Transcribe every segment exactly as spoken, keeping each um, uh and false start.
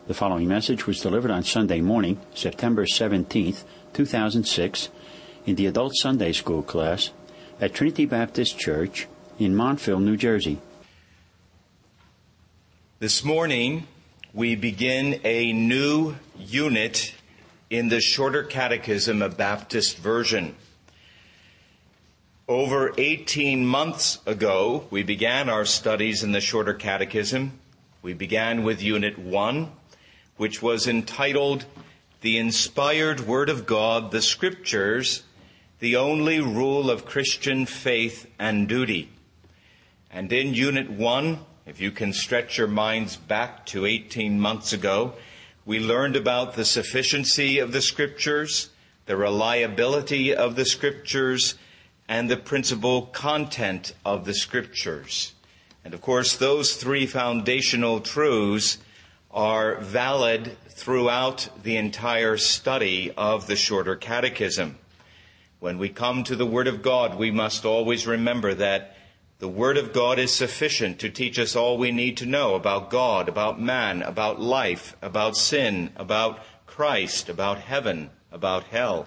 The following message was delivered on Sunday morning, September seventeenth, two thousand six, in the Adult Sunday School class at Trinity Baptist Church in Montville, New Jersey. This morning, we begin a new unit in the Shorter Catechism, a Baptist version. Over eighteen months ago, we began our studies in the Shorter Catechism. We began with Unit one, which was entitled, The Inspired Word of God, the Scriptures, the Only Rule of Christian Faith and Duty. And in Unit one, if you can stretch your minds back to eighteen months ago, we learned about the sufficiency of the Scriptures, the reliability of the Scriptures, and the principal content of the Scriptures. And of course, those three foundational truths are valid throughout the entire study of the Shorter Catechism. When we come to the Word of God, we must always remember that the Word of God is sufficient to teach us all we need to know about God, about man, about life, about sin, about Christ, about heaven, about hell.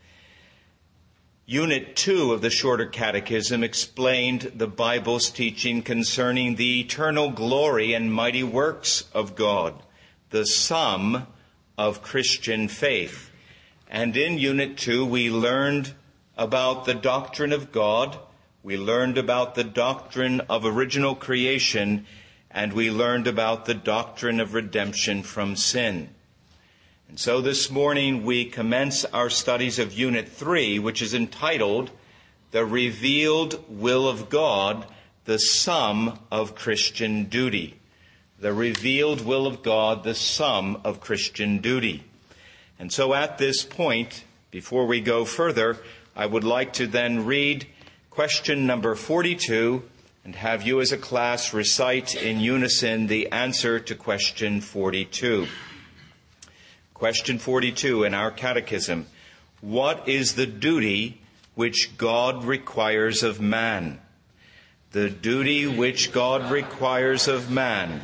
Unit two of the Shorter Catechism explained the Bible's teaching concerning the eternal glory and mighty works of God, the sum of Christian faith. And in Unit two, we learned about the doctrine of God, we learned about the doctrine of original creation, and we learned about the doctrine of redemption from sin. And so this morning we commence our studies of Unit three, which is entitled, The Revealed Will of God, the Sum of Christian Duty. The Revealed Will of God, the Sum of Christian Duty. And so at this point, before we go further, I would like to then read question number forty-two and have you as a class recite in unison the answer to question forty-two. Question forty-two in our catechism. What is the duty which God requires of man? The duty which God requires of man.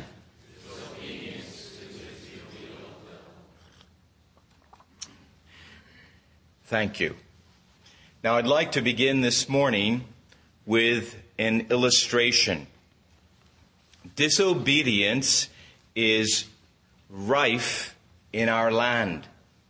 Thank you. Now I'd like to begin this morning with an illustration. Disobedience is rife in our land.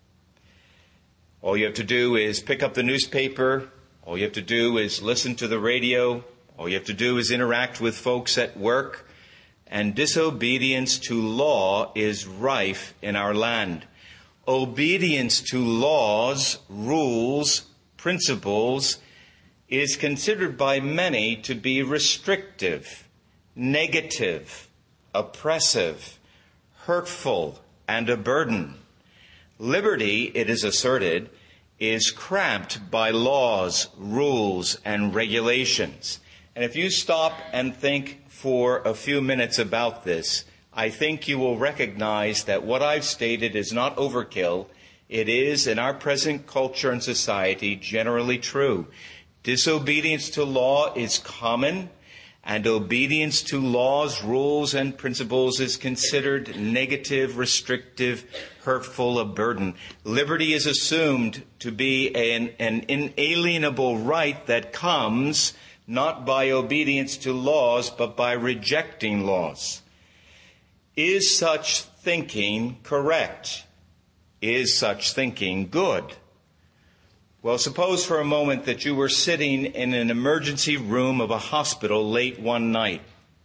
All you have to do is pick up the newspaper. All you have to do is listen to the radio. All you have to do is interact with folks at work. And disobedience to law is rife in our land. Obedience to laws, rules, principles is considered by many to be restrictive, negative, oppressive, hurtful, and a burden. Liberty, it is asserted, is cramped by laws, rules, and regulations. And if you stop and think for a few minutes about this, I think you will recognize that what I've stated is not overkill. It is, in our present culture and society, generally true. Disobedience to law is common, and obedience to laws, rules, and principles is considered negative, restrictive, hurtful, a burden. Liberty is assumed to be an, an inalienable right that comes not by obedience to laws, but by rejecting laws. Is such thinking correct? Is such thinking good? Well, suppose for a moment that you were sitting in an emergency room of a hospital late one night.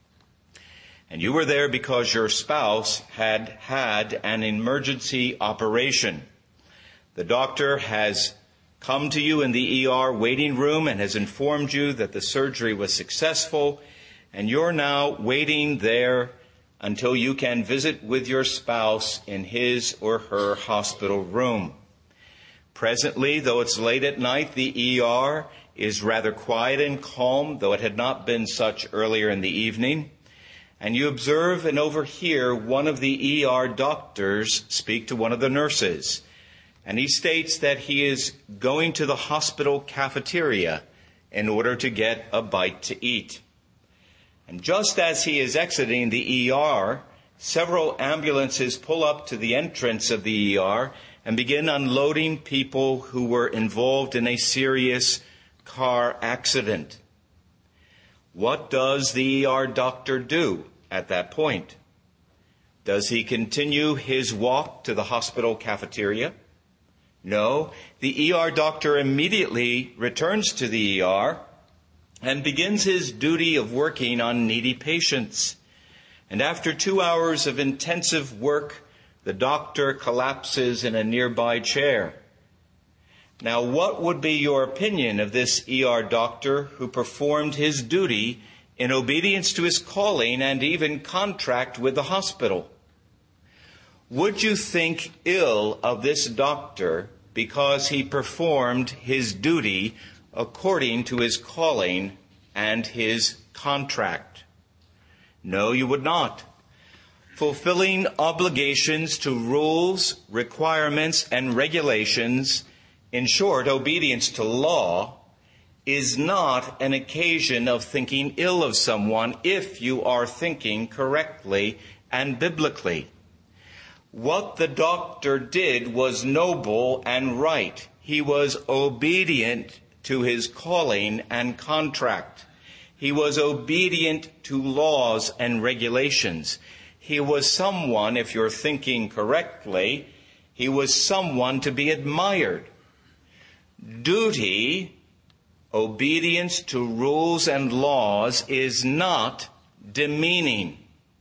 And you were there because your spouse had had an emergency operation. The doctor has come to you in the E R waiting room and has informed you that the surgery was successful, and you're now waiting there until you can visit with your spouse in his or her hospital room. Presently, though it's late at night, the E R is rather quiet and calm, though it had not been such earlier in the evening. And you observe and overhear one of the E R doctors speak to one of the nurses. And he states that he is going to the hospital cafeteria in order to get a bite to eat. And just as he is exiting the E R, several ambulances pull up to the entrance of the E R and begin unloading people who were involved in a serious car accident. What does the E R doctor do at that point? Does he continue his walk to the hospital cafeteria? No, the E R doctor immediately returns to the E R and begins his duty of working on needy patients. And after two hours of intensive work, the doctor collapses in a nearby chair. Now, what would be your opinion of this E R doctor who performed his duty in obedience to his calling and even contract with the hospital? Would you think ill of this doctor because he performed his duty according to his calling and his contract? No, you would not. Fulfilling obligations to rules, requirements, and regulations, in short, obedience to law, is not an occasion of thinking ill of someone if you are thinking correctly and biblically. What the doctor did was noble and right. He was obedient to his calling and contract. He was obedient to laws and regulations. He was someone, if you're thinking correctly, he was someone to be admired. Duty, obedience to rules and laws, is not demeaning.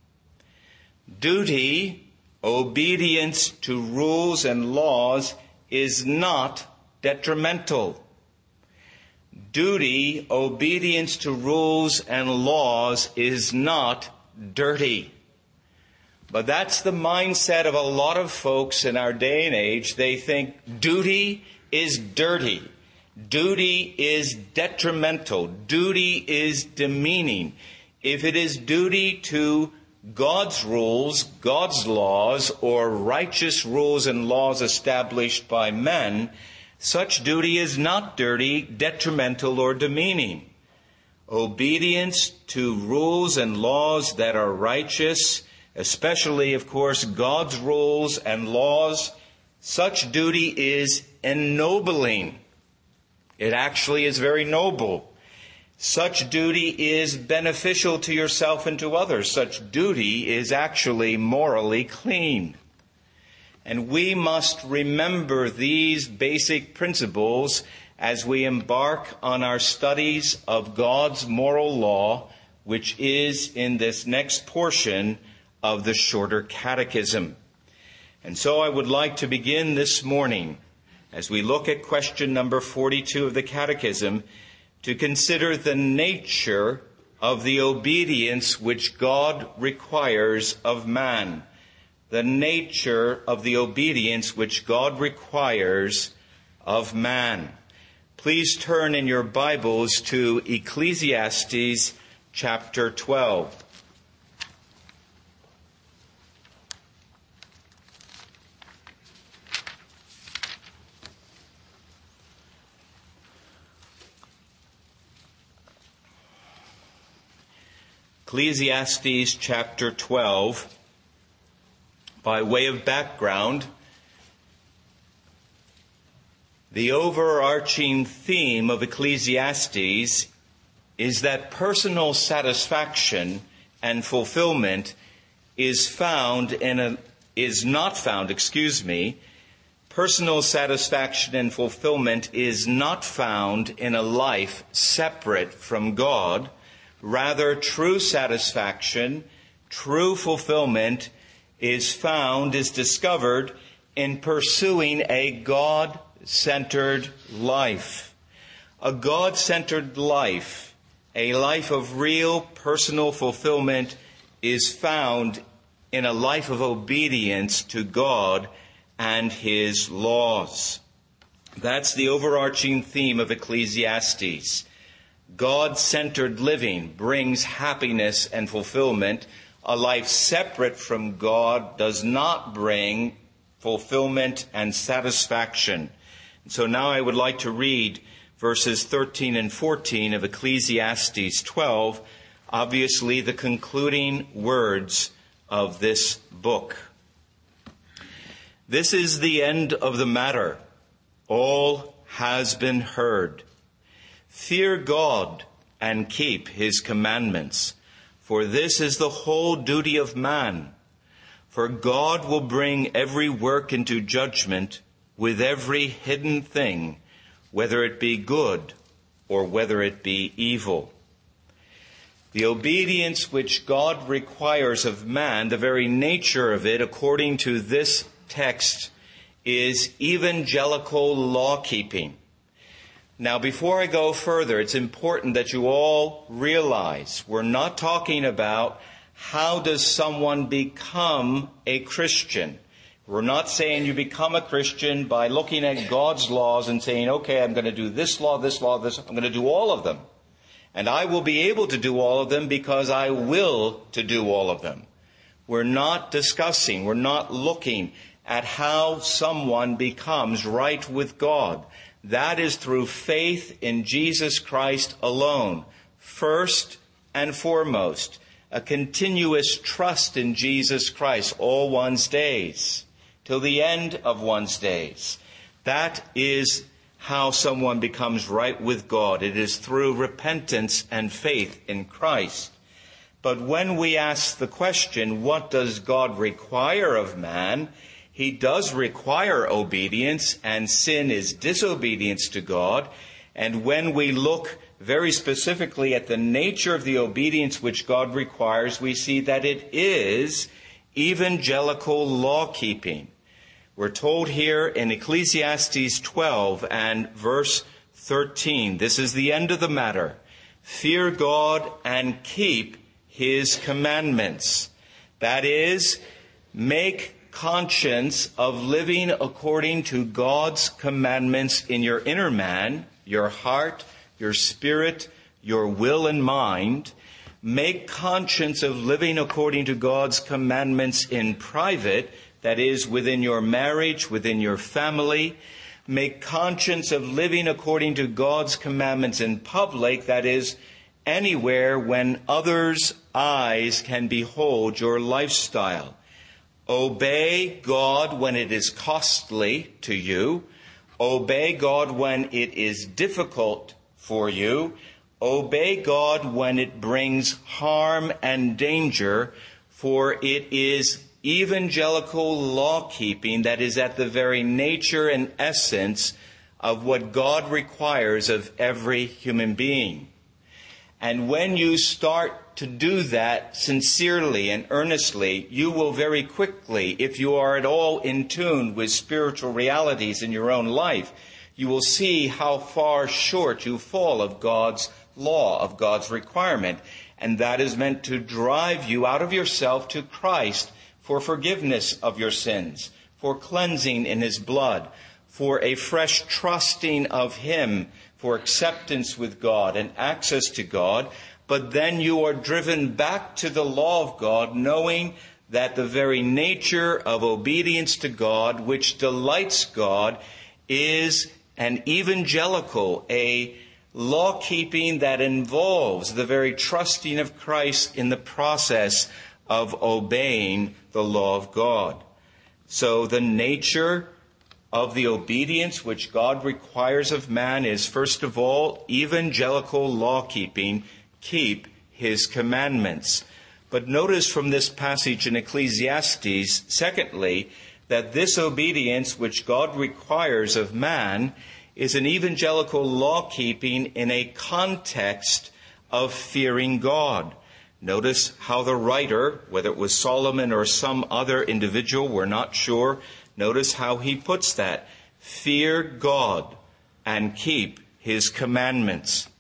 Duty, obedience to rules and laws, is not detrimental. Duty, obedience to rules and laws, is not dirty. But that's the mindset of a lot of folks in our day and age. They think duty is dirty. Duty is detrimental. Duty is demeaning. If it is duty to God's rules, God's laws, or righteous rules and laws established by men, such duty is not dirty, detrimental, or demeaning. Obedience to rules and laws that are righteous, especially, of course, God's rules and laws, such duty is ennobling. It actually is very noble. Such duty is beneficial to yourself and to others. Such duty is actually morally clean. And we must remember these basic principles as we embark on our studies of God's moral law, which is in this next portion of the shorter catechism. And so I would like to begin this morning, as we look at question number forty-two of the catechism, to consider the nature of the obedience which God requires of man. The nature of the obedience which God requires of man. Please turn in your Bibles to Ecclesiastes chapter twelve. Ecclesiastes chapter twelve. By way of background, the overarching theme of Ecclesiastes is that personal satisfaction and fulfillment is found in a, is not found, excuse me, personal satisfaction and fulfillment is not found in a life separate from God. Rather, true satisfaction, true fulfillment is found, is discovered in pursuing a God-centered life. A God-centered life, a life of real personal fulfillment, is found in a life of obedience to God and His laws. That's the overarching theme of Ecclesiastes. God-centered living brings happiness and fulfillment. A life separate from God does not bring fulfillment and satisfaction. So now I would like to read verses thirteen and fourteen of Ecclesiastes twelve, obviously the concluding words of this book. This is the end of the matter. All has been heard. Fear God and keep his commandments, for this is the whole duty of man. For God will bring every work into judgment with every hidden thing, whether it be good or whether it be evil. The obedience which God requires of man, the very nature of it, according to this text, is evangelical law-keeping. Now, before I go further, it's important that you all realize we're not talking about how does someone become a Christian. We're not saying you become a Christian by looking at God's laws and saying, okay, I'm going to do this law, this law, this, I'm going to do all of them. And I will be able to do all of them because I will to do all of them. We're not discussing, we're not looking at how someone becomes right with God. That is through faith in Jesus Christ alone, first and foremost. A continuous trust in Jesus Christ all one's days, till the end of one's days. That is how someone becomes right with God. It is through repentance and faith in Christ. But when we ask the question, what does God require of man? He does require obedience, and sin is disobedience to God. And when we look very specifically at the nature of the obedience which God requires, we see that it is evangelical law-keeping. We're told here in Ecclesiastes twelve and verse thirteen, this is the end of the matter. Fear God and keep his commandments. That is, make conscience of living according to God's commandments in your inner man, your heart, your spirit, your will and mind. Make conscience of living according to God's commandments in private, that is, within your marriage, within your family. Make conscience of living according to God's commandments in public, that is, anywhere when others' eyes can behold your lifestyle. Obey God when it is costly to you. Obey God when it is difficult for you. Obey God when it brings harm and danger, for it is evangelical law-keeping that is at the very nature and essence of what God requires of every human being. And when you start to do that sincerely and earnestly, you will very quickly, if you are at all in tune with spiritual realities in your own life, you will see how far short you fall of God's law, of God's requirement. And that is meant to drive you out of yourself to Christ for forgiveness of your sins, for cleansing in his blood, for a fresh trusting of him, for acceptance with God and access to God. But then you are driven back to the law of God, knowing that the very nature of obedience to God, which delights God, is an evangelical, a law-keeping that involves the very trusting of Christ in the process of obeying the law of God. So the nature of the obedience which God requires of man is, first of all, evangelical law-keeping. Keep his commandments. But notice from this passage in Ecclesiastes, secondly, that this obedience which God requires of man is an evangelical law-keeping in a context of fearing God. Notice how the writer, whether it was Solomon or some other individual, we're not sure, notice how he puts that. Fear God and keep his commandments.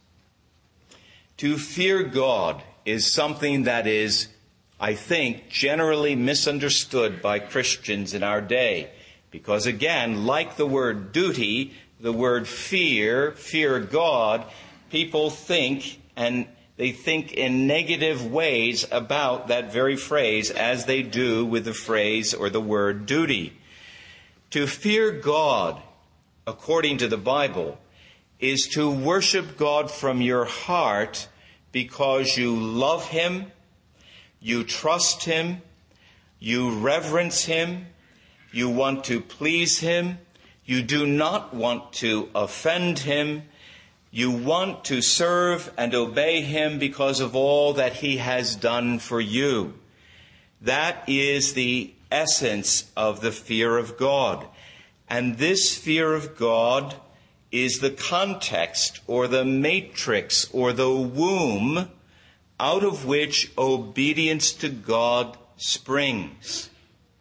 To fear God is something that is, I think, generally misunderstood by Christians in our day. Because again, like the word duty, the word fear, fear God, people think, and they think in negative ways about that very phrase, as they do with the phrase or the word duty. To fear God, according to the Bible, is to worship God from your heart because you love him, you trust him, You reverence him. You want to please him. You do not want to offend him. You want to serve and obey him because of all that he has done for you. That is the essence of the fear of God. And this fear of God is the context or the matrix or the womb out of which obedience to God springs.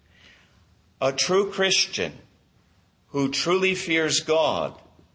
A true Christian who truly fears God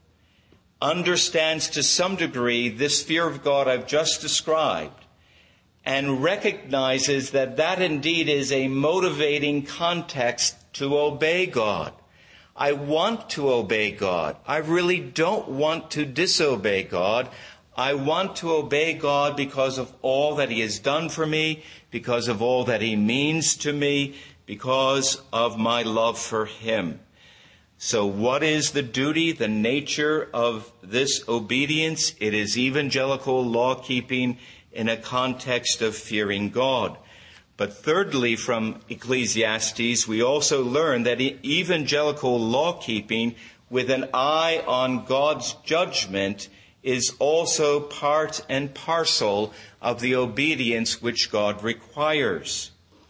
understands to some degree this fear of God I've just described and recognizes that that indeed is a motivating context to obey God. I want to obey God. I really don't want to disobey God. I want to obey God because of all that he has done for me, because of all that he means to me, because of my love for him. So what is the duty, the nature of this obedience? It is evangelical law-keeping in a context of fearing God. But thirdly, from Ecclesiastes, we also learn that evangelical law-keeping with an eye on God's judgment is also part and parcel of the obedience which God requires.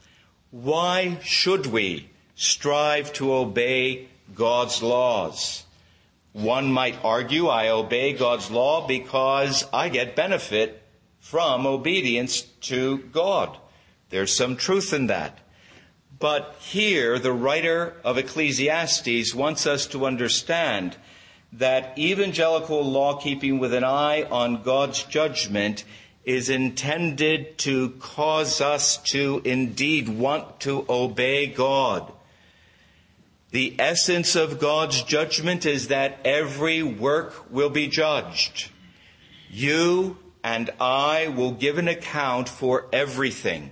Why should we strive to obey God's laws? One might argue, I obey God's law because I get benefit from obedience to God. There's some truth in that. But here, the writer of Ecclesiastes wants us to understand that evangelical law-keeping with an eye on God's judgment is intended to cause us to indeed want to obey God. The essence of God's judgment is that every work will be judged. You and I will give an account for everything.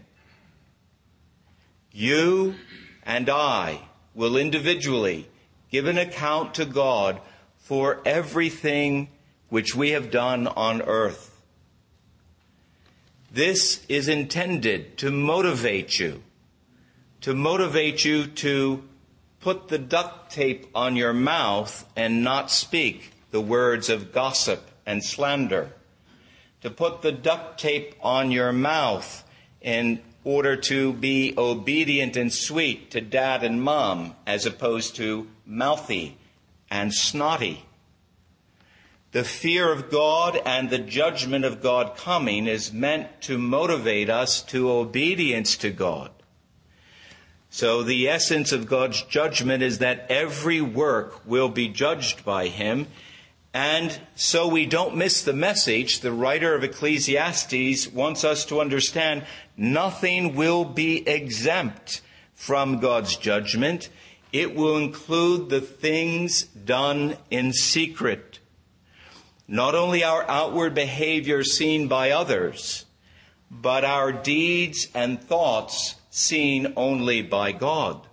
You and I will individually give an account to God for everything which we have done on earth. This is intended to motivate you, to motivate you to put the duct tape on your mouth and not speak the words of gossip and slander, to put the duct tape on your mouth in order to be obedient and sweet to dad and mom as opposed to mouthy and snotty. The fear of God and the judgment of God coming is meant to motivate us to obedience to God. So the essence of God's judgment is that every work will be judged by him. And so we don't miss the message. The writer of Ecclesiastes wants us to understand nothing will be exempt from God's judgment. It will include the things done in secret. Not only our outward behavior seen by others, but our deeds and thoughts seen only by God.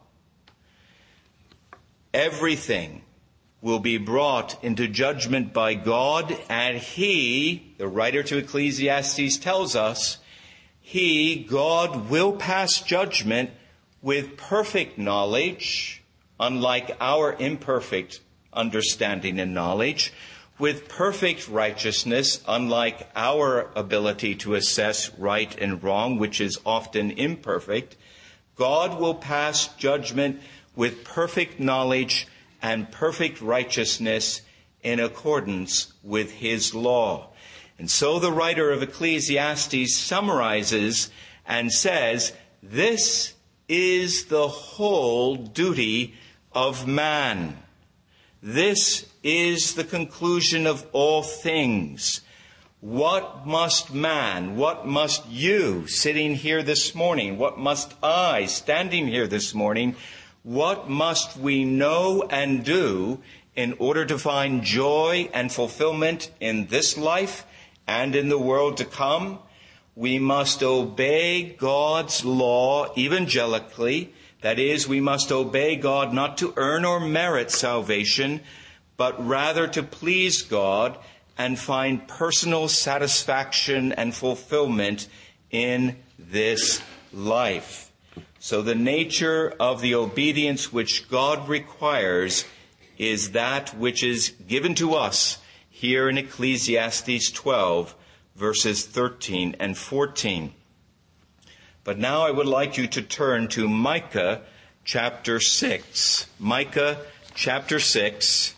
Everything will be brought into judgment by God, and he, the writer to Ecclesiastes tells us, he, God, will pass judgment with perfect knowledge, unlike our imperfect understanding and knowledge, with perfect righteousness, unlike our ability to assess right and wrong, which is often imperfect. God will pass judgment with perfect knowledge and perfect righteousness in accordance with his law. And so the writer of Ecclesiastes summarizes and says, this is the whole duty of man. This is the conclusion of all things. What must man, what must you sitting here this morning, what must I standing here this morning, what must we know and do in order to find joy and fulfillment in this life and in the world to come? We must obey God's law evangelically. That is, we must obey God not to earn or merit salvation, but rather to please God and find personal satisfaction and fulfillment in this life. So the nature of the obedience which God requires is that which is given to us here in Ecclesiastes twelve, verses thirteen and fourteen. But now I would like you to turn to Micah chapter six. Micah chapter six.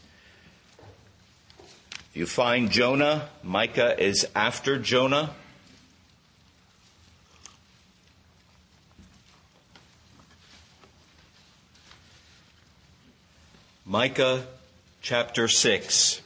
If you find Jonah, Micah is after Jonah. Micah chapter six.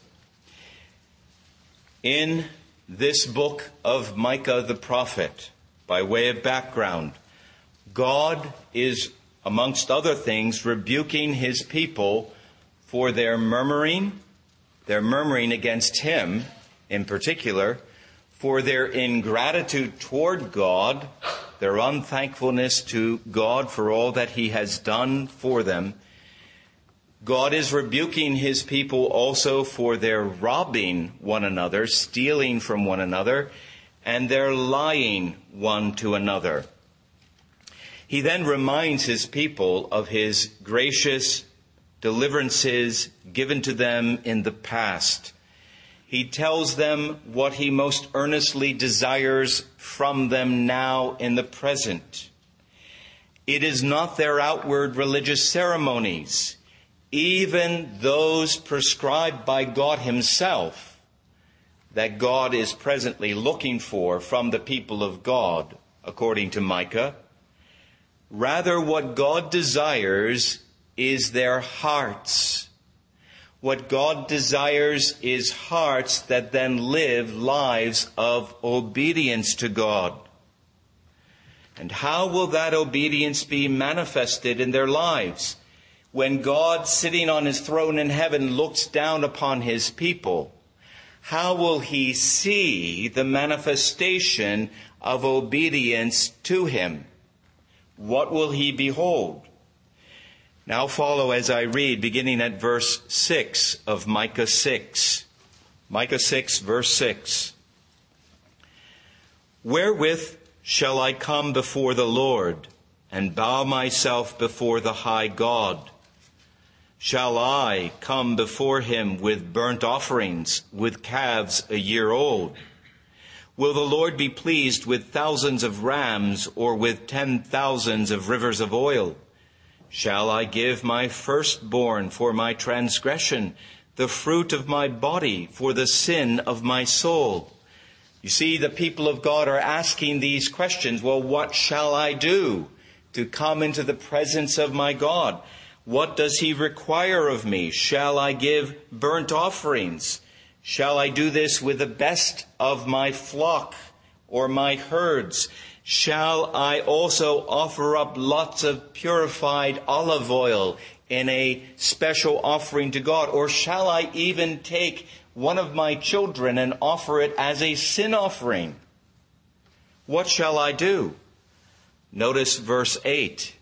In this book of Micah the prophet, by way of background, God is, amongst other things, rebuking his people for their murmuring, their murmuring against him in particular, for their ingratitude toward God, their unthankfulness to God for all that he has done for them. God is rebuking his people also for their robbing one another, stealing from one another, and their lying one to another. He then reminds his people of his gracious deliverances given to them in the past. He tells them what he most earnestly desires from them now in the present. It is not their outward religious ceremonies, even those prescribed by God himself, that God is presently looking for from the people of God, according to Micah. Rather, what God desires is their hearts. What God desires is hearts that then live lives of obedience to God. And how will that obedience be manifested in their lives? When God, sitting on his throne in heaven, looks down upon his people, how will he see the manifestation of obedience to him? What will he behold? Now follow as I read, beginning at verse six of Micah six. Micah six, verse six. Wherewith shall I come before the Lord, and bow myself before the high God? Shall I come before him with burnt offerings, with calves a year old? Will the Lord be pleased with thousands of rams, or with ten thousands of rivers of oil? Shall I give my firstborn for my transgression, the fruit of my body for the sin of my soul? You see, the people of God are asking these questions. Well, what shall I do to come into the presence of my God? What does he require of me? Shall I give burnt offerings? Shall I do this with the best of my flock or my herds? Shall I also offer up lots of purified olive oil in a special offering to God? Or shall I even take one of my children and offer it as a sin offering? What shall I do? Notice verse eight.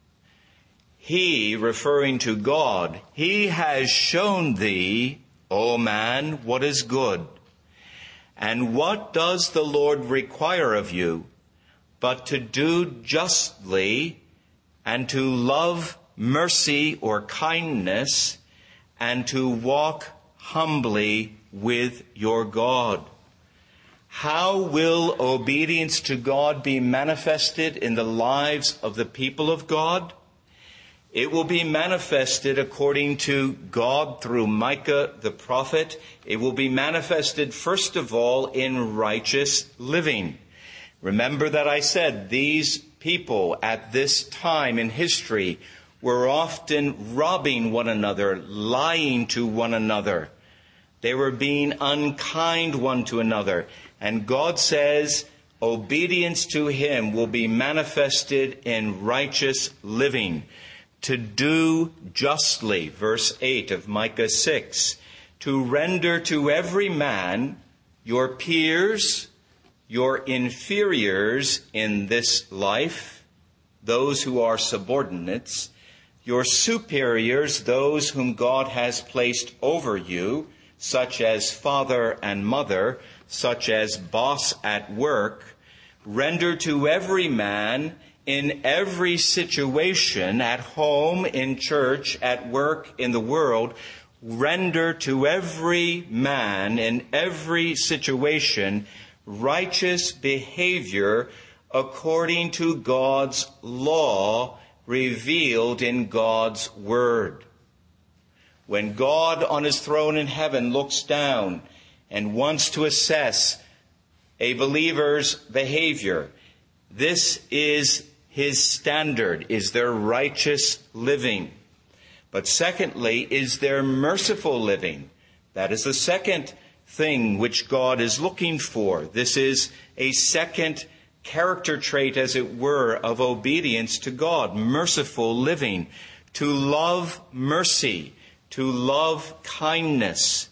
He, referring to God, he has shown thee, O man, what is good. And what does the Lord require of you, but to do justly, and to love mercy or kindness, and to walk humbly with your God? How will obedience to God be manifested in the lives of the people of God? It will be manifested according to God through Micah the prophet. It will be manifested, first of all, in righteous living. Remember that I said these people at this time in history were often robbing one another, lying to one another. They were being unkind one to another. And God says obedience to him will be manifested in righteous living. To do justly, verse eight of Micah six, to render to every man, your peers, your inferiors in this life, those who are subordinates, your superiors, those whom God has placed over you, such as father and mother, such as boss at work, render to every man in every situation, at home, in church, at work, in the world, render to every man in every situation righteous behavior according to God's law revealed in God's word. When God on his throne in heaven looks down and wants to assess a believer's behavior, this is his standard. Is there righteous living? But secondly, is there merciful living? That is the second thing which God is looking for. This is a second character trait, as it were, of obedience to God. Merciful living. To love mercy. To love kindness.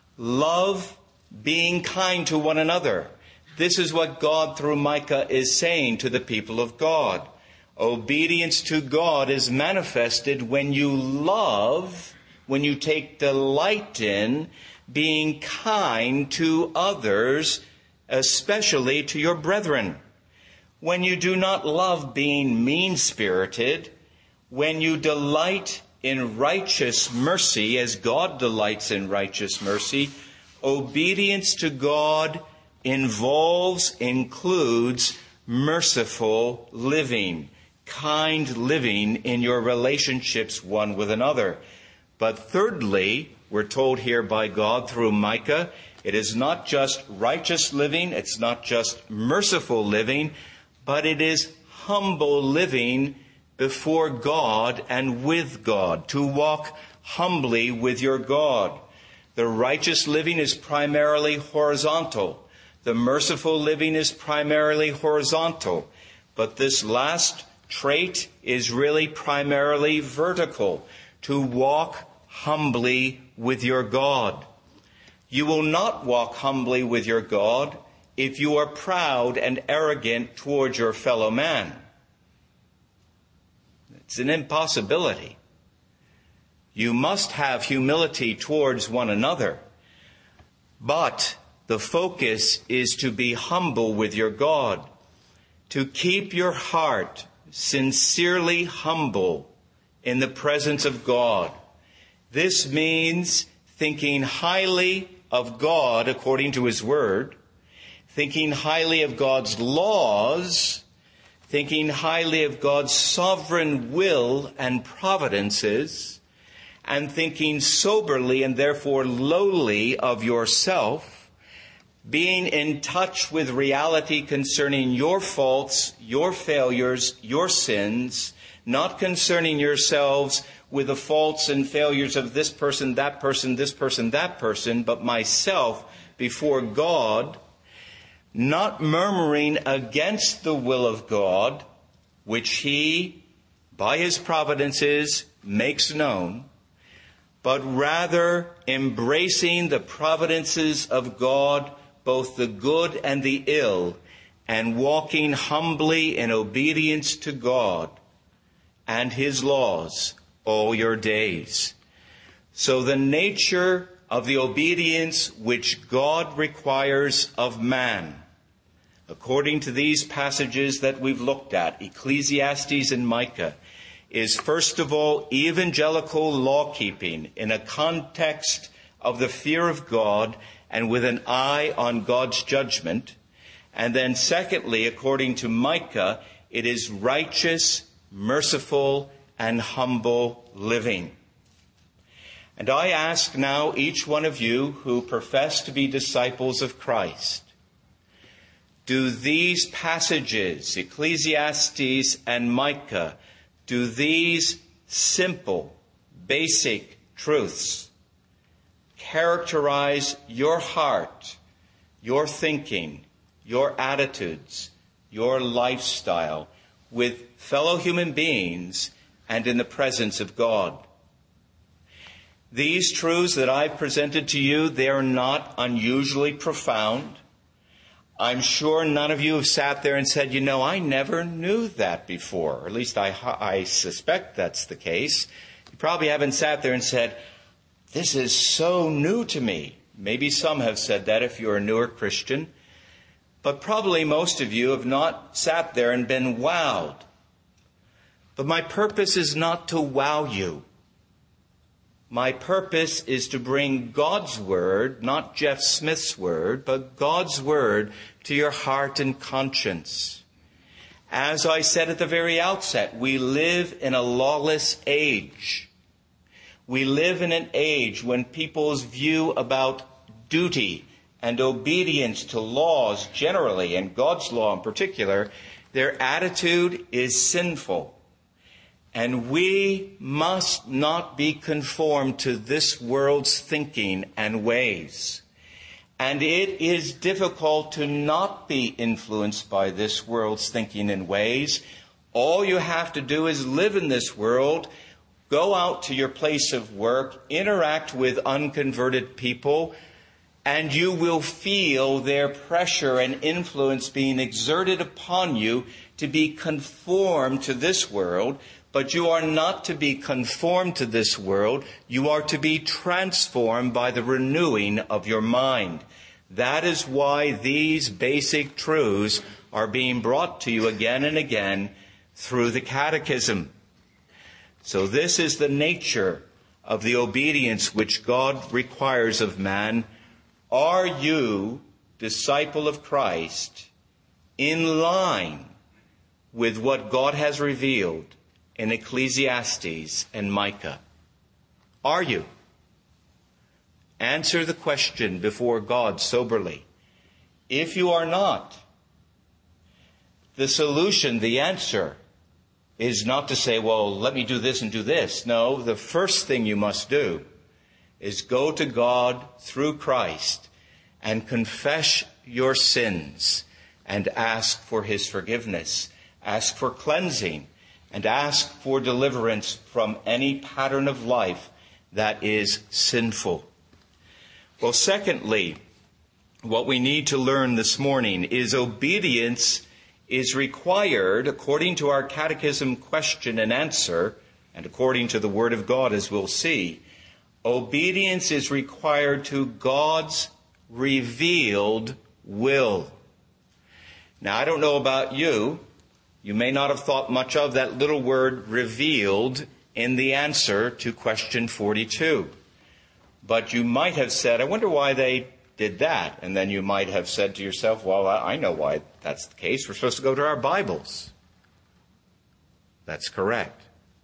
Love being kind to one another. This is what God through Micah is saying to the people of God. Obedience to God is manifested when you love, when you take delight in being kind to others, especially to your brethren. When you do not love being mean-spirited, when you delight in righteous mercy, as God delights in righteous mercy, obedience to God involves, includes merciful living, kind living in your relationships one with another. But thirdly, we're told here by God through Micah, it is not just righteous living, it's not just merciful living, but it is humble living before God and with God, to walk humbly with your God. The righteous living is primarily horizontal. The merciful living is primarily horizontal. But this last trait is really primarily vertical, to walk humbly with your God. You will not walk humbly with your God if you are proud and arrogant towards your fellow man. It's an impossibility. You must have humility towards one another, but the focus is to be humble with your God, to keep your heart sincerely humble in the presence of God. This means thinking highly of God according to His Word, thinking highly of God's laws, thinking highly of God's sovereign will and providences, and thinking soberly and therefore lowly of yourself, being in touch with reality concerning your faults, your failures, your sins, not concerning yourselves with the faults and failures of this person, that person, this person, that person, but myself before God, not murmuring against the will of God, which He, by His providences, makes known, but rather embracing the providences of God, both the good and the ill, and walking humbly in obedience to God and His laws all your days. So the nature of the obedience which God requires of man, according to these passages that we've looked at, Ecclesiastes and Micah, is first of all evangelical law-keeping in a context of the fear of God and with an eye on God's judgment. And then secondly, according to Micah, it is righteous, merciful, and humble living. And I ask now each one of you who profess to be disciples of Christ, do these passages, Ecclesiastes and Micah, do these simple, basic truths characterize your heart, your thinking, your attitudes, your lifestyle with fellow human beings and in the presence of God? These truths that I've presented to you, they are not unusually profound. I'm sure none of you have sat there and said, you know, I never knew that before. Or at least I, I suspect that's the case. You probably haven't sat there and said, this is so new to me. Maybe some have said that if you're a newer Christian. But probably most of you have not sat there and been wowed But my purpose is not to wow you. My purpose is to bring God's word, not Jeff Smith's word, but God's word to your heart and conscience. As I said at the very outset, we live in a lawless age. We live in an age when people's view about duty and obedience to laws generally, and God's law in particular, their attitude is sinful. And we must not be conformed to this world's thinking and ways. And it is difficult to not be influenced by this world's thinking and ways. All you have to do is live in this world, go out to your place of work, interact with unconverted people, and you will feel their pressure and influence being exerted upon you to be conformed to this world. But you are not to be conformed to this world. You are to be transformed by the renewing of your mind. That is why these basic truths are being brought to you again and again through the Catechism. So this is the nature of the obedience which God requires of man. Are you, disciple of Christ, in line with what God has revealed in Ecclesiastes and Micah? Are you? Answer the question before God soberly. If you are not, the solution, the answer, is not to say, well, let me do this and do this. No, the first thing you must do is go to God through Christ and confess your sins and ask for his forgiveness, ask for cleansing, and ask for deliverance from any pattern of life that is sinful. Well, secondly, what we need to learn this morning is obedience is required, according to our catechism question and answer, and according to the Word of God, as we'll see, obedience is required to God's revealed will. Now, I don't know about you. You may not have thought much of that little word revealed in the answer to question forty-two. But you might have said, I wonder why they did that. And then you might have said to yourself, well, I know why that's the case. We're supposed to go to our Bibles. That's correct.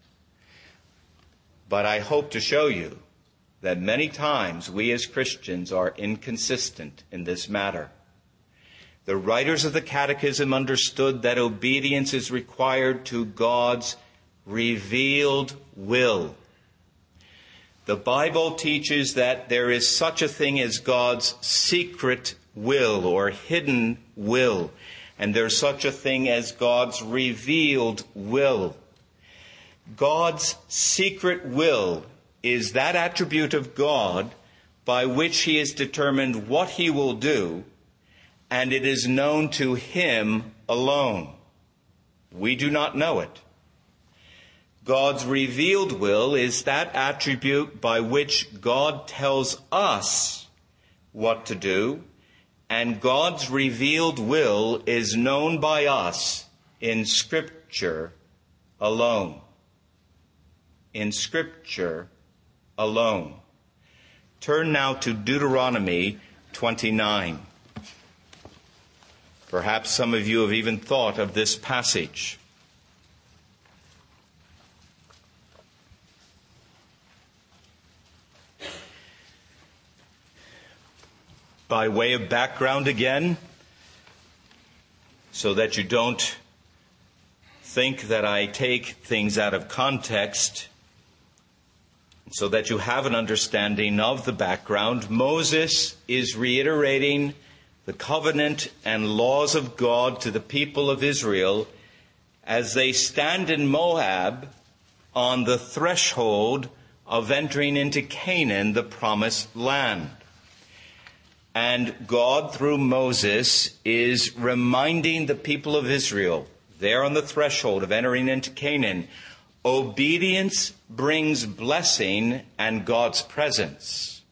But I hope to show you that many times we as Christians are inconsistent in this matter. The writers of the Catechism understood that obedience is required to God's revealed will. The Bible teaches that there is such a thing as God's secret will or hidden will, and there's such a thing as God's revealed will. God's secret will is that attribute of God by which he has determined what he will do, and it is known to him alone. We do not know it. God's revealed will is that attribute by which God tells us what to do, and God's revealed will is known by us in Scripture alone. In Scripture alone. Turn now to Deuteronomy twenty-nine. Perhaps some of you have even thought of this passage. By way of background again, so that you don't think that I take things out of context, so that you have an understanding of the background, Moses is reiterating the covenant and laws of God to the people of Israel as they stand in Moab on the threshold of entering into Canaan, the promised land. And God, through Moses, is reminding the people of Israel, there on the threshold of entering into Canaan, obedience brings blessing and God's presence.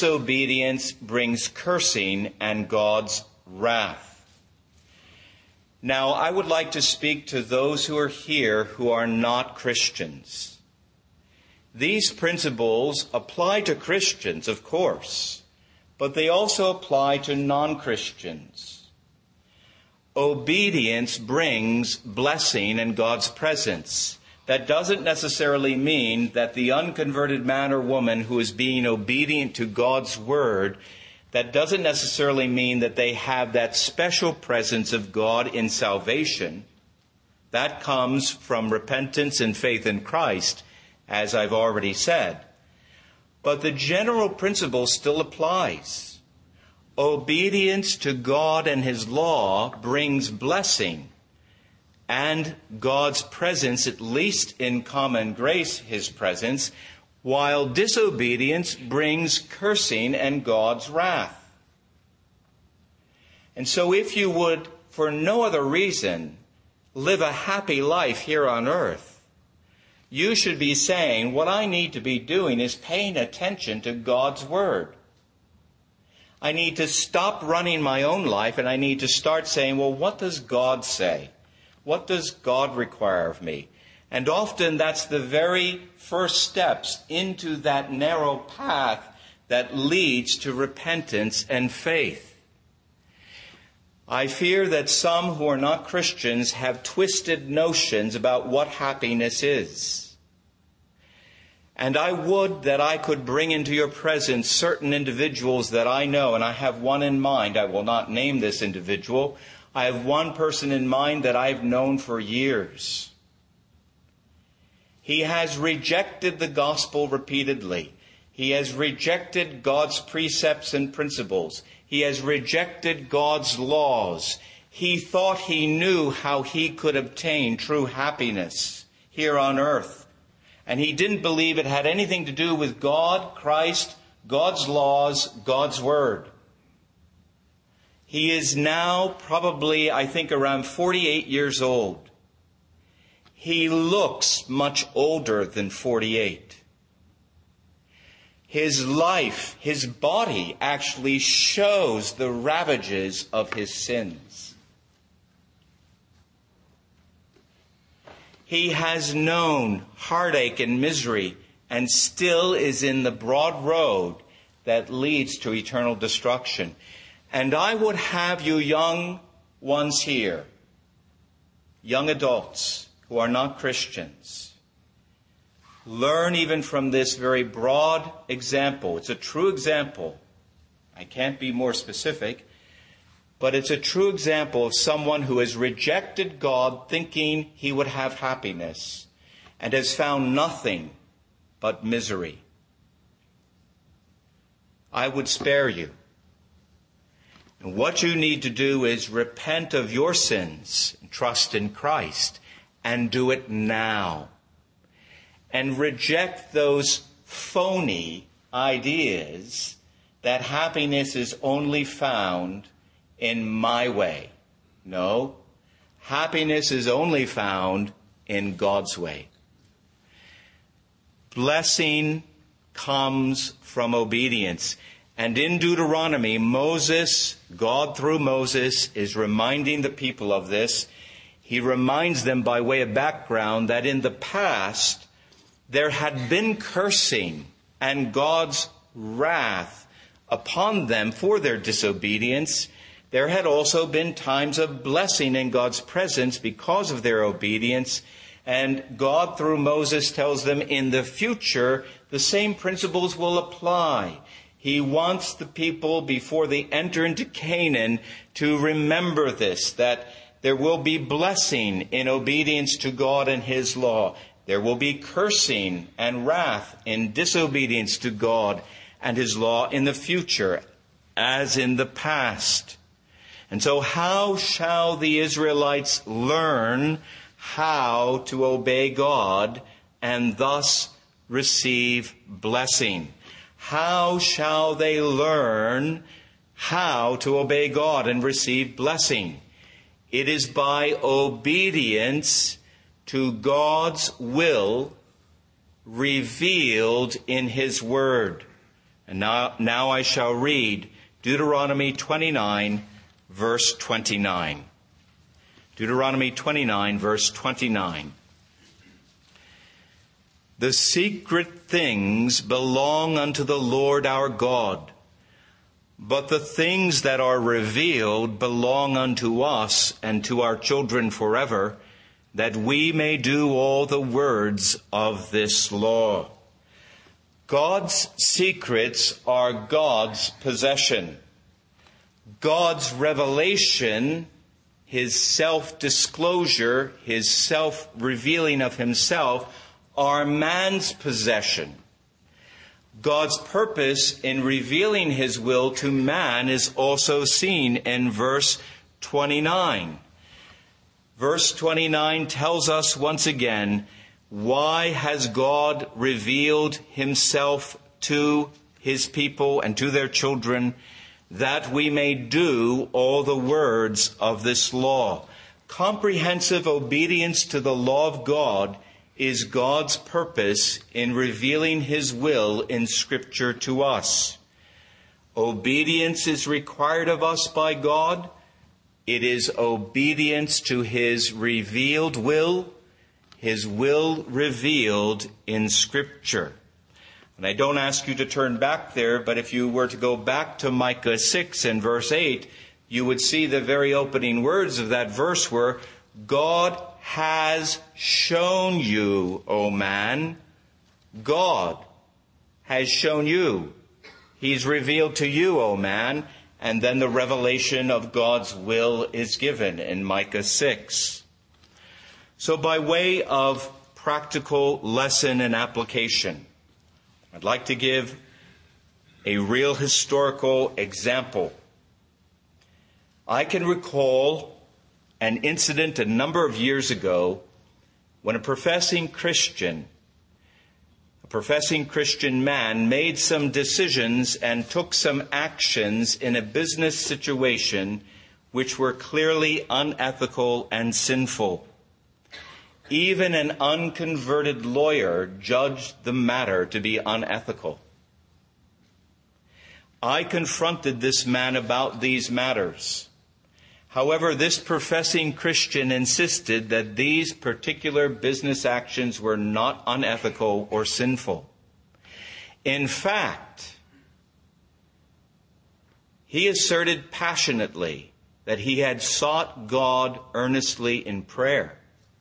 Disobedience brings cursing and God's wrath. Now, I would like to speak to those who are here who are not Christians. These principles apply to Christians, of course, but they also apply to non-Christians. Obedience brings blessing and God's presence. That doesn't necessarily mean that the unconverted man or woman who is being obedient to God's word, that doesn't necessarily mean that they have that special presence of God in salvation. That comes from repentance and faith in Christ, as I've already said. But the general principle still applies. Obedience to God and His law brings blessing and God's presence, at least in common grace, His presence, while disobedience brings cursing and God's wrath. And so if you would, for no other reason, live a happy life here on earth, you should be saying, what I need to be doing is paying attention to God's word. I need to stop running my own life and I need to start saying, well, what does God say? What does God require of me? And often that's the very first steps into that narrow path that leads to repentance and faith. I fear that some who are not Christians have twisted notions about what happiness is. And I would that I could bring into your presence certain individuals that I know, and I have one in mind. I will not name this individual. I have one person in mind that I've known for years. He has rejected the gospel repeatedly. He has rejected God's precepts and principles. He has rejected God's laws. He thought he knew how he could obtain true happiness here on earth. And he didn't believe it had anything to do with God, Christ, God's laws, God's word. He is now probably, I think, around forty-eight years old. He looks much older than forty-eight. His life, his body actually shows the ravages of his sins. He has known heartache and misery and still is in the broad road that leads to eternal destruction. And I would have you young ones here, young adults who are not Christians, learn even from this very broad example. It's a true example. I can't be more specific, but it's a true example of someone who has rejected God thinking he would have happiness and has found nothing but misery. I would spare you. And what you need to do is repent of your sins and trust in Christ, and do it now. And reject those phony ideas that happiness is only found in my way. No, happiness is only found in God's way. Blessing comes from obedience. And in Deuteronomy, Moses, God through Moses, is reminding the people of this. He reminds them by way of background that in the past there had been cursing and God's wrath upon them for their disobedience. There had also been times of blessing in God's presence because of their obedience. And God through Moses tells them in the future the same principles will apply. He wants the people, before they enter into Canaan, to remember this, that there will be blessing in obedience to God and His law. There will be cursing and wrath in disobedience to God and His law in the future, as in the past. And so how shall the Israelites learn how to obey God and thus receive blessing? How shall they learn how to obey God and receive blessing? It is by obedience to God's will revealed in His Word. And now, now I shall read Deuteronomy twenty-nine, verse twenty-nine. Deuteronomy twenty-nine, verse twenty-nine. The secret things belong unto the Lord our God, but the things that are revealed belong unto us and to our children forever, that we may do all the words of this law. God's secrets are God's possession. God's revelation, His self-disclosure, His self-revealing of Himself, are man's possession. God's purpose in revealing His will to man is also seen in verse twenty-nine. Verse twenty-nine tells us once again, why has God revealed Himself to His people and to their children? That we may do all the words of this law. Comprehensive obedience to the law of God is God's purpose in revealing His will in Scripture to us. Obedience is required of us by God. It is obedience to His revealed will, His will revealed in Scripture. And I don't ask you to turn back there, but if you were to go back to Micah six and verse eight, you would see the very opening words of that verse were, God has shown you, O man. God has shown you. He's revealed to you, O man. And then the revelation of God's will is given in Micah six. So by way of practical lesson and application, I'd like to give a real historical example. I can recall an incident a number of years ago when a professing Christian, a professing Christian man made some decisions and took some actions in a business situation which were clearly unethical and sinful. Even an unconverted lawyer judged the matter to be unethical. I confronted this man about these matters. However, this professing Christian insisted that these particular business actions were not unethical or sinful. In fact, he asserted passionately that he had sought God earnestly in prayer.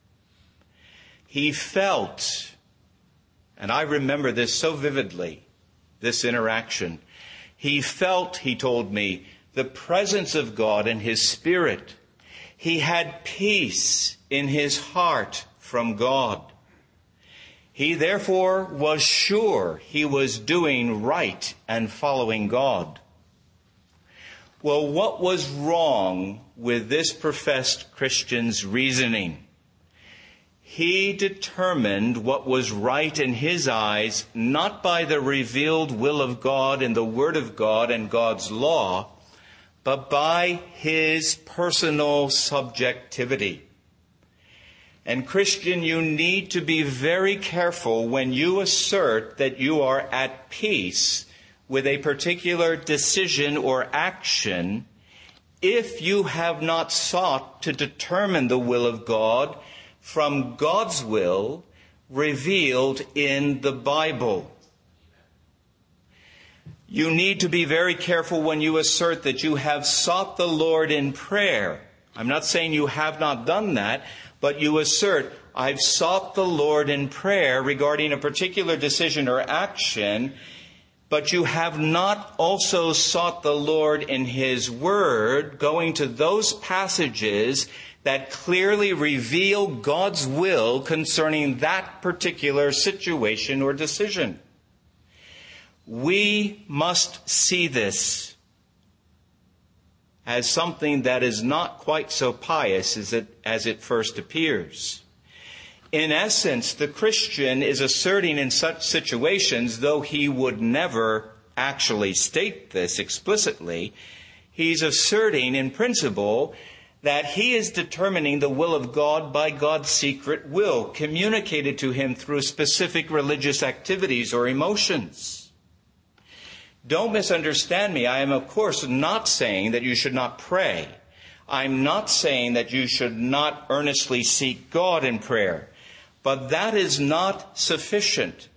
He felt, and I remember this so vividly, this interaction, he felt, he told me, the presence of God in his spirit. He had peace in his heart from God. He therefore was sure he was doing right and following God. Well, what was wrong with this professed Christian's reasoning? He determined what was right in his eyes, not by the revealed will of God in the Word of God and God's law, but by his personal subjectivity. And Christian, you need to be very careful when you assert that you are at peace with a particular decision or action if you have not sought to determine the will of God from God's will revealed in the Bible. You need to be very careful when you assert that you have sought the Lord in prayer. I'm not saying you have not done that, but you assert, I've sought the Lord in prayer regarding a particular decision or action, but you have not also sought the Lord in His Word, going to those passages that clearly reveal God's will concerning that particular situation or decision. We must see this as something that is not quite so pious as it, as it first appears. In essence, the Christian is asserting in such situations, though he would never actually state this explicitly, he's asserting in principle that he is determining the will of God by God's secret will, communicated to him through specific religious activities or emotions. Don't misunderstand me. I am, of course, not saying that you should not pray. I'm not saying that you should not earnestly seek God in prayer, but that is not sufficient.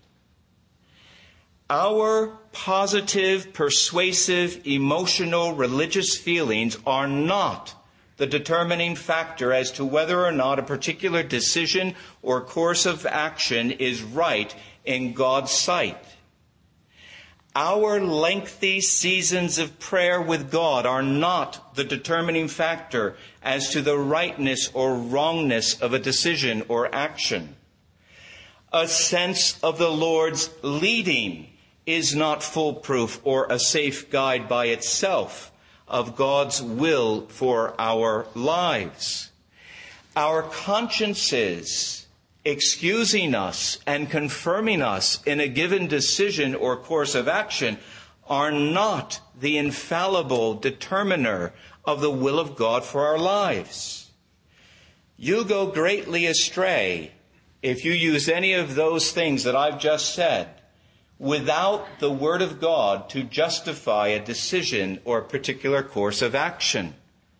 Our positive, persuasive, emotional, religious feelings are not the determining factor as to whether or not a particular decision or course of action is right in God's sight. Our lengthy seasons of prayer with God are not the determining factor as to the rightness or wrongness of a decision or action. A sense of the Lord's leading is not foolproof or a safe guide by itself of God's will for our lives. Our consciences excusing us and confirming us in a given decision or course of action are not the infallible determiner of the will of God for our lives. You go greatly astray if you use any of those things that I've just said without the Word of God to justify a decision or a particular course of action.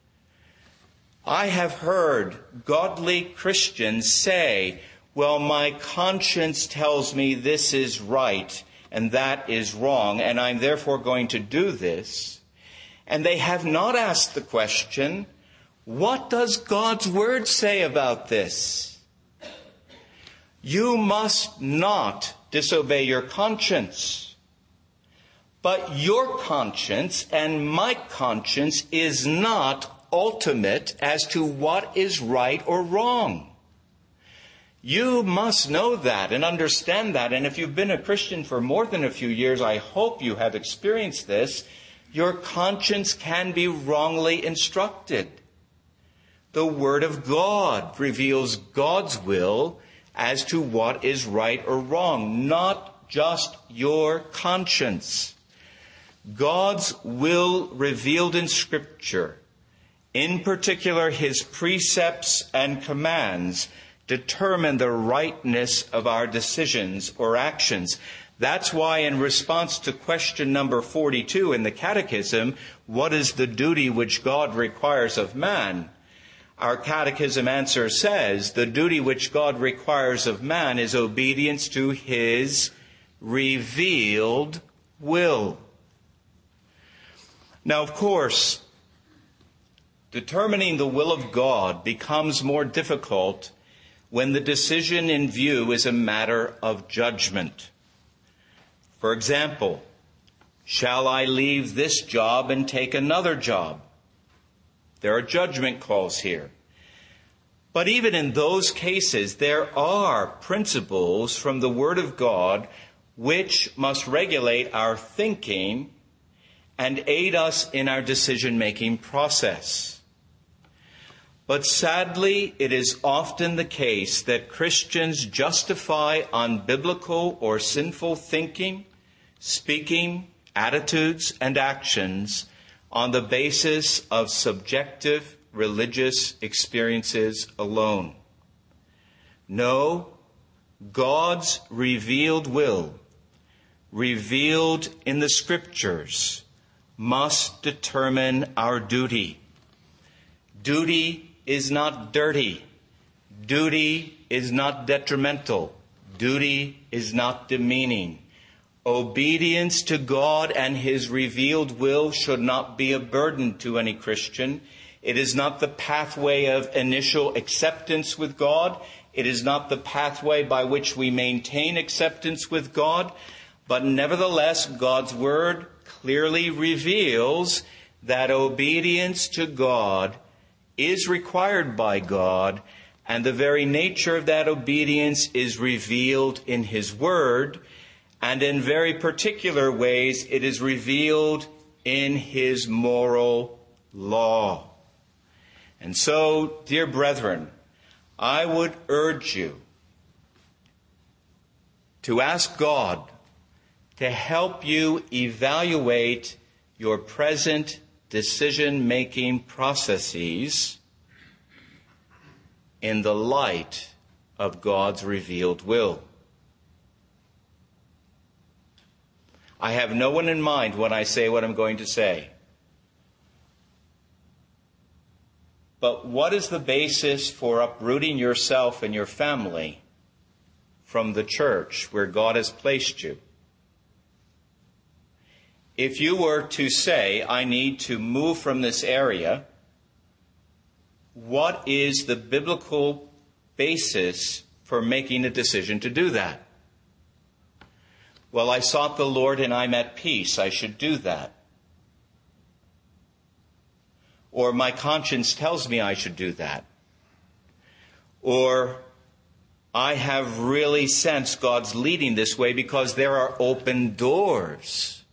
I have heard godly Christians say, well, my conscience tells me this is right and that is wrong, and I'm therefore going to do this. And they have not asked the question, what does God's Word say about this? You must not disobey your conscience. But your conscience and my conscience is not ultimate as to what is right or wrong. You must know that and understand that. And if you've been a Christian for more than a few years, I hope you have experienced this. Your conscience can be wrongly instructed. The Word of God reveals God's will as to what is right or wrong, not just your conscience. God's will revealed in Scripture, in particular His precepts and commands, determine the rightness of our decisions or actions. That's why in response to question number forty-two in the Catechism, what is the duty which God requires of man? Our Catechism answer says, the duty which God requires of man is obedience to His revealed will. Now, of course, determining the will of God becomes more difficult when the decision in view is a matter of judgment. For example, shall I leave this job and take another job? There are judgment calls here. But even in those cases, there are principles from the Word of God which must regulate our thinking and aid us in our decision-making process. But sadly, it is often the case that Christians justify unbiblical or sinful thinking, speaking, attitudes, and actions on the basis of subjective religious experiences alone. No, God's revealed will, revealed in the Scriptures, must determine our duty. Duty is not dirty. Duty is not detrimental. Duty is not demeaning. Obedience to God and His revealed will should not be a burden to any Christian. It is not the pathway of initial acceptance with God. It is not the pathway by which we maintain acceptance with God. But nevertheless, God's Word clearly reveals that obedience to God is required by God, and the very nature of that obedience is revealed in His Word, and in very particular ways it is revealed in His moral law. And so, dear brethren, I would urge you to ask God to help you evaluate your present decision-making processes in the light of God's revealed will. I have no one in mind when I say what I'm going to say. what is the basis for uprooting yourself and your family from the church where God has placed you? If you were to say, I need to move from this area, what is the biblical basis for making a decision to do that? Well, I sought the Lord and I'm at peace. I should do that. Or my conscience tells me I should do that. Or I have really sensed God's leading this way because there are open doors.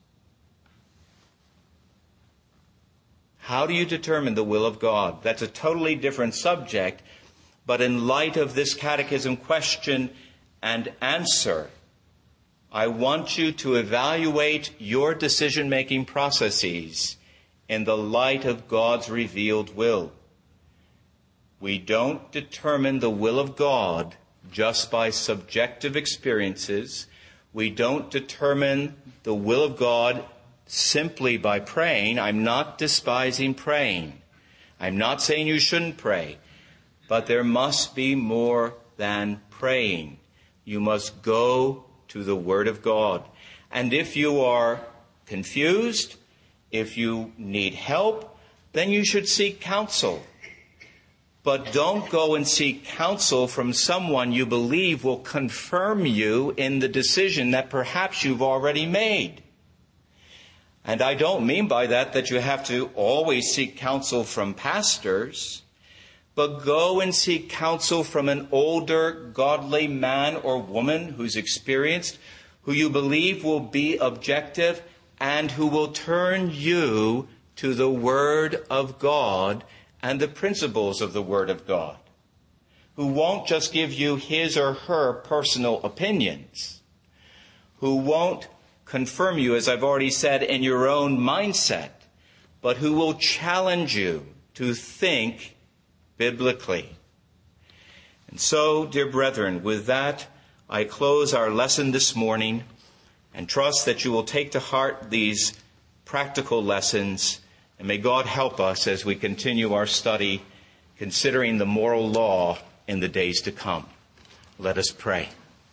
How do you determine the will of God? That's a totally different subject. But in light of this catechism question and answer, I want you to evaluate your decision-making processes in the light of God's revealed will. We don't determine the will of God just by subjective experiences. We don't determine the will of God simply by praying. I'm not despising praying. I'm not saying you shouldn't pray. But there must be more than praying. You must go to the Word of God. And if you are confused, if you need help, then you should seek counsel. But don't go and seek counsel from someone you believe will confirm you in the decision that perhaps you've already made. And I don't mean by that that you have to always seek counsel from pastors, but go and seek counsel from an older, godly man or woman who's experienced, who you believe will be objective, and who will turn you to the Word of God and the principles of the Word of God, who won't just give you his or her personal opinions, who won't confirm you, as I've already said, in your own mindset, but who will challenge you to think biblically. And so, dear brethren, with that, I close our lesson this morning and trust that you will take to heart these practical lessons, and may God help us as we continue our study considering the moral law in the days to come. Let us pray.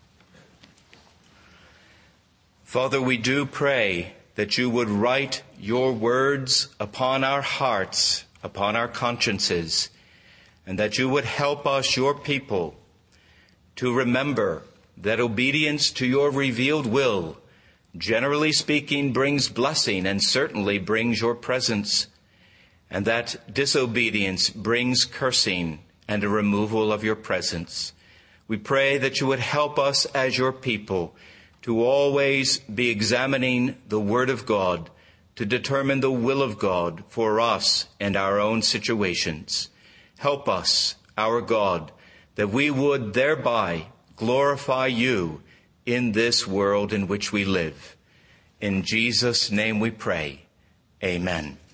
Father, we do pray that you would write your words upon our hearts, upon our consciences, and that you would help us, your people, to remember that obedience to your revealed will, generally speaking, brings blessing and certainly brings your presence, and that disobedience brings cursing and a removal of your presence. We pray that you would help us as your people to always be examining the Word of God, to determine the will of God for us and our own situations. Help us, our God, that we would thereby glorify you in this world in which we live. In Jesus' name we pray. Amen.